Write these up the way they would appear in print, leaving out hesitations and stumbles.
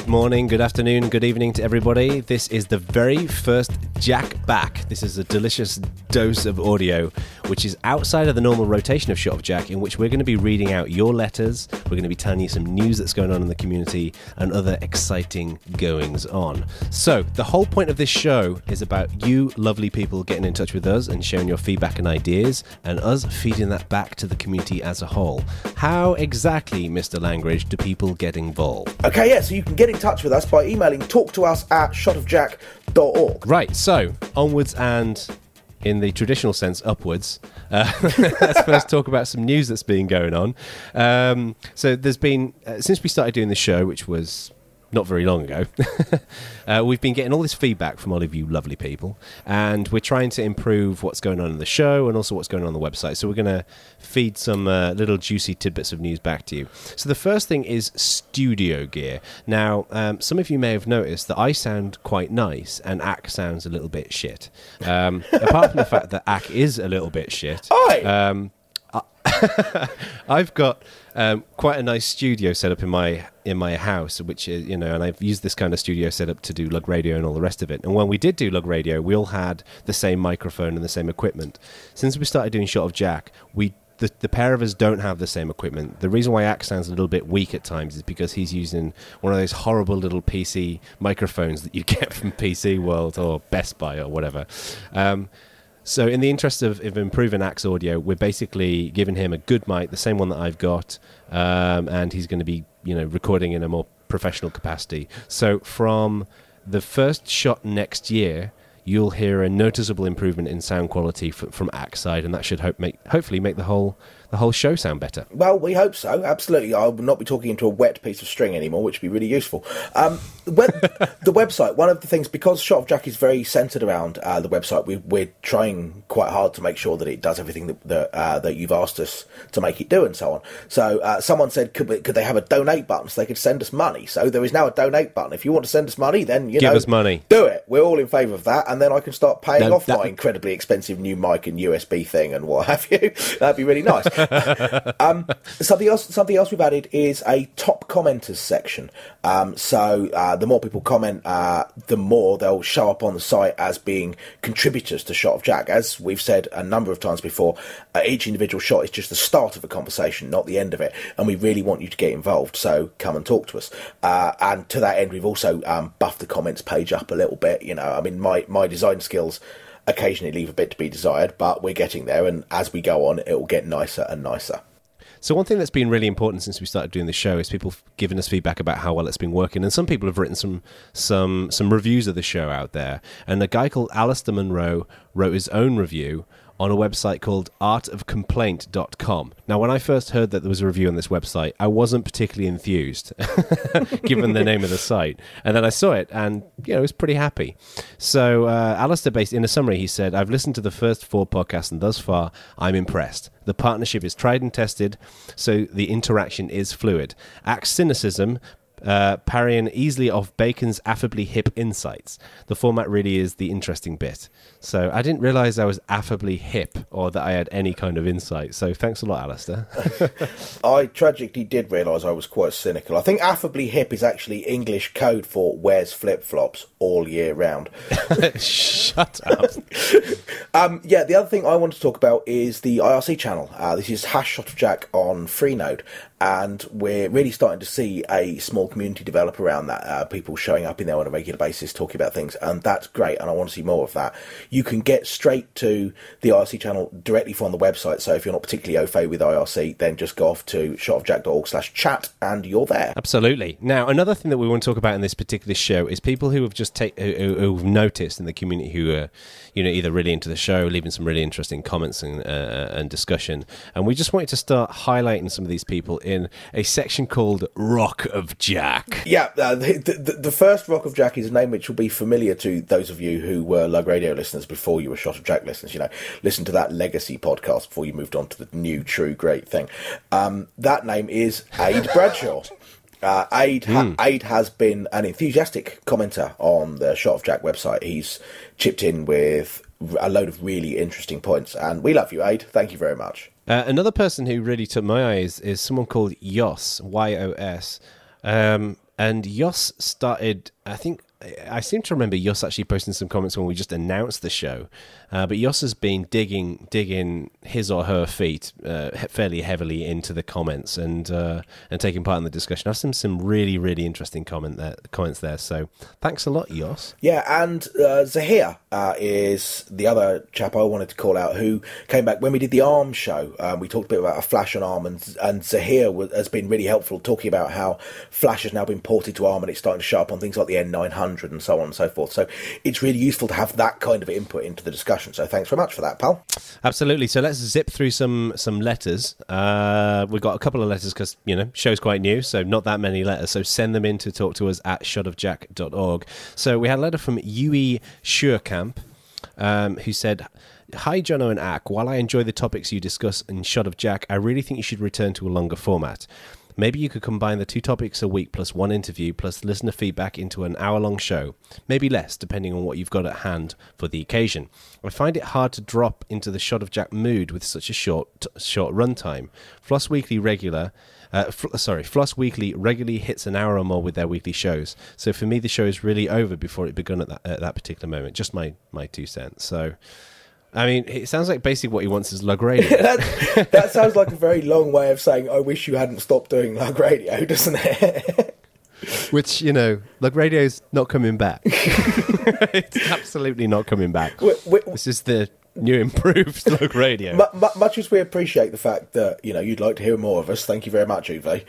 morning, good afternoon, good evening to everybody. This is the very first Jack Back. This is a delicious dose of audio, which is outside of the normal rotation of Shot of Jack, in which we're going to be reading out your letters, we're going to be telling you some news that's going on in the community, and other exciting goings on. So, the whole point of this show is about you lovely people getting in touch with us and sharing your feedback and ideas, and us feeding that back to the community as a whole. How exactly, Mr. Langridge, do people get involved? Okay, yeah, so you can get in touch with us by emailing talktous@shotofjack.org. Right, so onwards and, in the traditional sense, upwards. Let's first talk about some news that's been going on. So there's been, since we started doing the show, which was not very long ago, we've been getting all this feedback from all of you lovely people, and we're trying to improve what's going on in the show and also what's going on the website. So we're going to feed some little juicy tidbits of news back to you. So the first thing is studio gear. Now, some of you may have noticed that I sound quite nice and Ack sounds a little bit shit. Apart from the fact that Ack is a little bit shit. I've got quite a nice studio set up in my house, which is, and I've used this kind of studio setup to do Lug Radio and all the rest of it. And when we did do Lug Radio, we all had the same microphone and the same equipment. Since we started doing Shot of Jack, the pair of us don't have the same equipment. The reason why Ack sounds a little bit weak at times is because he's using one of those horrible little PC microphones that you get from PC World or Best Buy or whatever. So in the interest of improving Ack's audio, we're basically giving him a good mic, the same one that I've got, and he's going to be, recording in a more professional capacity. So from the first shot next year, you'll hear a noticeable improvement in sound quality from Ack's side, and that should hopefully make the whole show sound better. Well, we hope so, absolutely. I will not be talking into a wet piece of string anymore, which would be really useful. The website, one of the things, because Shot of Jack is very centred around the website, we're trying quite hard to make sure that it does everything that you've asked us to make it do and so on. So someone said, could they have a donate button so they could send us money? So there is now a donate button. If you want to send us money, then, give us money. Do it. We're all in favour of that, and then I can start paying off my incredibly expensive new mic and USB thing and what have you. That'd be really nice. Something else we've added is a top commenters section. So the more people comment, the more they'll show up on the site as being contributors to Shot of Jack. As we've said a number of times before, each individual shot is just the start of a conversation, not the end of it, and we really want you to get involved, so come and talk to us. And to that end, we've also buffed the comments page up a little bit. My design skills occasionally leave a bit to be desired, but we're getting there, and as we go on, it will get nicer and nicer. So one thing that's been really important since we started doing the show is people giving us feedback about how well it's been working, and some people have written some reviews of the show out there, and a guy called Alistair Monroe wrote his own review on a website called artofcomplaint.com. Now, when I first heard that there was a review on this website, I wasn't particularly enthused, given the name of the site. And then I saw it, and, I was pretty happy. So, Alistair, in a summary, he said, "I've listened to the first 4 podcasts, and thus far, I'm impressed. The partnership is tried and tested, so the interaction is fluid. Ack's cynicism, parrying easily off Bacon's affably hip insights. The format really is the interesting bit." So I didn't realise I was affably hip or that I had any kind of insight. So thanks a lot, Alistair. I tragically did realise I was quite cynical. I think affably hip is actually English code for wears flip-flops all year round. Shut up. The other thing I want to talk about is the IRC channel. This is #ShotOfJack on Freenode, and we're really starting to see a small community develop around that. People showing up in there on a regular basis talking about things, and that's great, and I want to see more of that. You can get straight to the IRC channel directly from the website, so if you're not particularly au fait with IRC, then just go off to shotofjack.org/chat and you're there. Absolutely. Now, another thing that we want to talk about in this particular show is people who have just who've noticed in the community who are, either really into the show, leaving some really interesting comments and discussion. And we just wanted to start highlighting some of these people in a section called Rock of Jack. Yeah, the first Rock of Jack is a name which will be familiar to those of you who were Lug Radio listeners before you were Shot of Jack listeners. Listen to that legacy podcast before you moved on to the new, true, great thing. That name is Aid Bradshaw. Aid has been an enthusiastic commenter on the Shot of Jack website. He's chipped in with a load of really interesting points, and we love you, Aid. Thank you very much. Another person who really took my eye is someone called Yos, Y-O-S. And Yoss started, I seem to remember Yoss actually posting some comments when we just announced the show. But Yoss has been digging his or her feet fairly heavily into the comments and taking part in the discussion. I've seen some really, really interesting comments there. So thanks a lot, Yoss. Yeah, and Zahir is the other chap I wanted to call out who came back when we did the ARM show. We talked a bit about a Flash on ARM, and Zahir has been really helpful talking about how Flash has now been ported to ARM and it's starting to show up on things like the N900 and so on and so forth. So it's really useful to have that kind of input into the discussion. So thanks very much for that, pal. Absolutely. So let's zip through some letters. We've got a couple of letters because, show's quite new, so not that many letters. So send them in to talk to us at shotofjack.org. So we had a letter from Yui Schuurkamp, who said, "Hi, Jono and Ak. While I enjoy the topics you discuss in Shot of Jack, I really think you should return to a longer format. Maybe you could combine the 2 topics a week plus 1 interview plus listener feedback into an hour-long show. Maybe less, depending on what you've got at hand for the occasion. I find it hard to drop into the Shot of Jack mood with such a short runtime. Floss Weekly regularly hits an hour or more with their weekly shows. So for me, the show is really over before it begun at that particular moment. Just my 2 cents. So, I mean, it sounds like basically what he wants is Lug Radio. that sounds like a very long way of saying, I wish you hadn't stopped doing Lug Radio, doesn't it? Which, Lug Radio's not coming back. It's absolutely not coming back. This is the new improved Lug Radio. Much as we appreciate the fact that, you'd like to hear more of us, thank you very much, Uwe.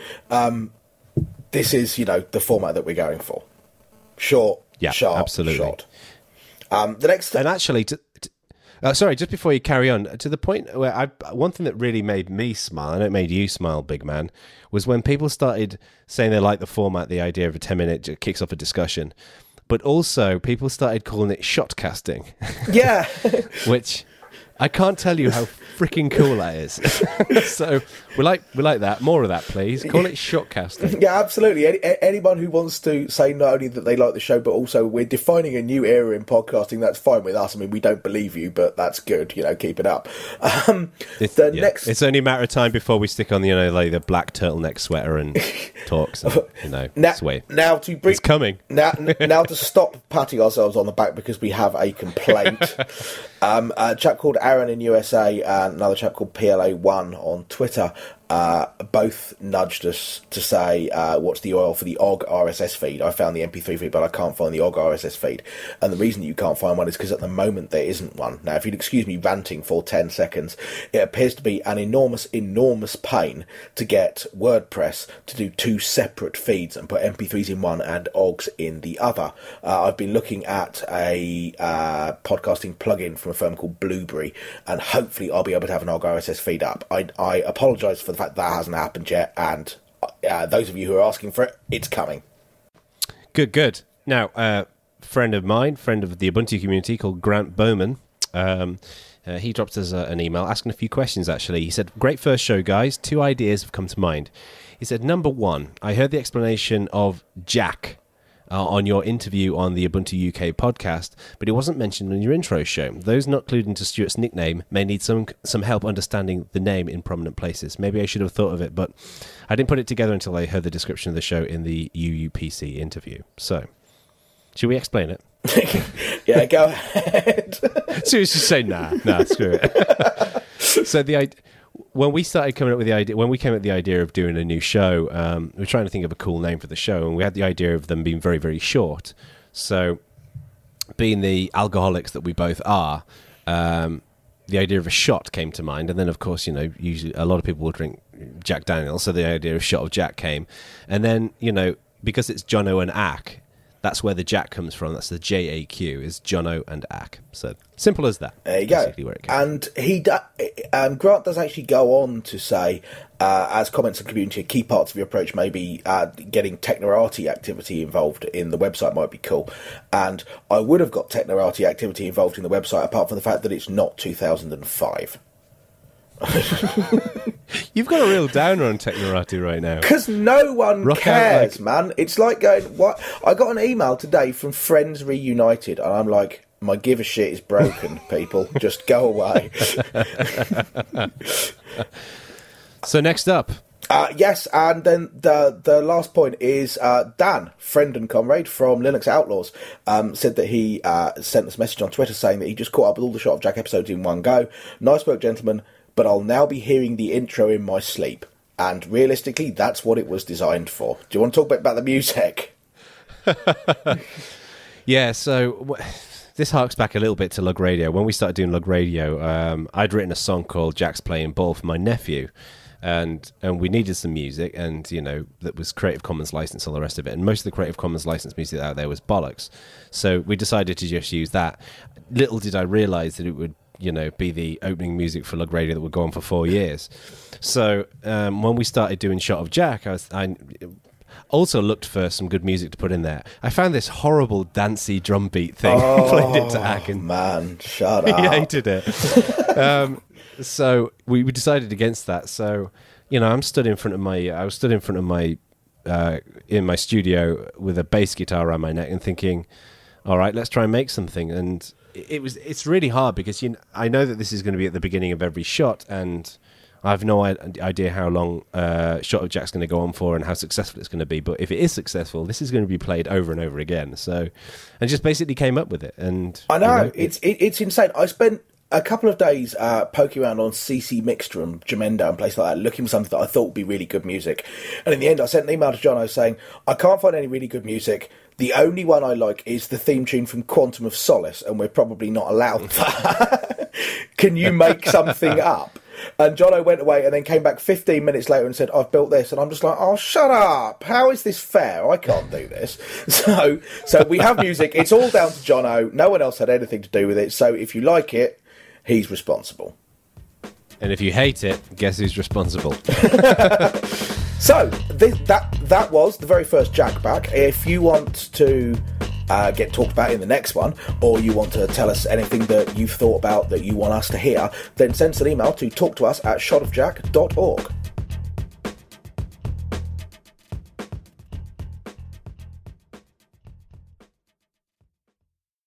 This is, the format that we're going for. Short, sharp, absolutely. short. The next... And actually... sorry, just before you carry on, to the point where one thing that really made me smile, and it made you smile, big man, was when people started saying they like the format, the idea of a 10-minute kicks off a discussion, but also people started calling it shotcasting. Yeah. Which I can't tell you how freaking cool that is. So we like that. More of that, please. Call it shotcasting. Yeah, absolutely. Anyone who wants to say not only that they like the show, but also we're defining a new era in podcasting, that's fine with us. I mean, we don't believe you, but that's good. Keep it up. It's only a matter of time before we stick on the black turtleneck sweater and talk. So, sway. It's coming. Now to stop patting ourselves on the back because we have a complaint. A chap called Aaron in USA and another chap called PLA1 on Twitter both nudged us to say what's the URL for the OGG RSS feed. I found the MP3 feed, but I can't find the OGG RSS feed. And the reason you can't find one is because at the moment there isn't one. Now, if you'd excuse me ranting for 10 seconds, it appears to be an enormous pain to get WordPress to do 2 separate feeds and put MP3s in one and OGGs in the other. I've been looking at a podcasting plugin from a firm called Blueberry, and hopefully I'll be able to have an OGG RSS feed up. I apologise for the fact that hasn't happened yet, and those of you who are asking for it, it's coming. Good. Now, friend of mine, friend of the Ubuntu community called Grant Bowman, he dropped us an email asking a few questions, actually. He said, "Great first show, guys. 2 ideas have come to mind." He said, "Number 1, I heard the explanation of Jack on your interview on the Ubuntu UK podcast, but it wasn't mentioned in your intro show. Those not clued into Stuart's nickname may need some help understanding the name in prominent places. Maybe I should have thought of it, but I didn't put it together until I heard the description of the show in the UUPC interview. So, should we explain it?" Yeah, go ahead. Seriously, say nah, screw it. So when we started coming up with the idea, when we came up with the idea of doing a new show, we were trying to think of a cool name for the show, and we had the idea of them being very, very short. So, being the alcoholics that we both are, the idea of a shot came to mind, and then, of course, usually a lot of people will drink Jack Daniels, so the idea of Shot of Jack came, and then, because it's Jono and Ak, that's where the Jack comes from. That's the JAQ, is Jono and Ak. So simple as that. There you go. Where it and Grant does actually go on to say, as comments on community, key parts of your approach may be getting Technorati activity involved in the website might be cool. And I would have got Technorati activity involved in the website, apart from the fact that it's not 2005. You've got a real downer on Technorati right now. Because no one cares, man. It's like going, what? I got an email today from Friends Reunited, and I'm like, my give a shit is broken, people. Just go away. So next up. Yes, and then the last point is Dan, friend and comrade from Linux Outlaws, said that he sent us a message on Twitter saying that he just caught up with all the Shot of Jack episodes in one go. Nice work, gentlemen, but I'll now be hearing the intro in my sleep. And realistically, that's what it was designed for. Do you want to talk a bit about the music? Yeah, so this harks back a little bit to Lug Radio. When we started doing Lug Radio, I'd written a song called Jack's Playing Ball for my nephew. And we needed some music, and that was Creative Commons license, all the rest of it. And most of the Creative Commons license music out there was bollocks. So we decided to just use that. Little did I realise that it would, be the opening music for Lug Radio that would go on for 4 years. So when we started doing Shot of Jack, I also looked for some good music to put in there. I found this horrible dancey drum beat thing, played it to Hacken. Man, shut up! He hated it. So we decided against that. So, I was stood in front of my in my studio with a bass guitar around my neck and thinking, all right, let's try and make something. And it's really hard because I know that this is going to be at the beginning of every shot, and I have no idea how long Shot of Jack's going to go on for and how successful it's going to be. But if it is successful, this is going to be played over and over again. So I just basically came up with it. And I know, it's insane. I spent a couple of days poking around on CC Mixter and Jamendo and places like that, looking for something that I thought would be really good music. And in the end, I sent an email to Jono saying, I can't find any really good music. The only one I like is the theme tune from Quantum of Solace, and we're probably not allowed that. Can you make something up? And Jono went away and then came back 15 minutes later and said, I've built this. And I'm just like, oh, shut up. How is this fair? I can't do this. So we have music. It's all down to Jono. No one else had anything to do with it. So if you like it, he's responsible. And if you hate it, guess who's responsible? So that was the very first Jack Back. If you want to get talked about in the next one, or you want to tell us anything that you've thought about that you want us to hear, then send us an email to talktous@shotofjack.org.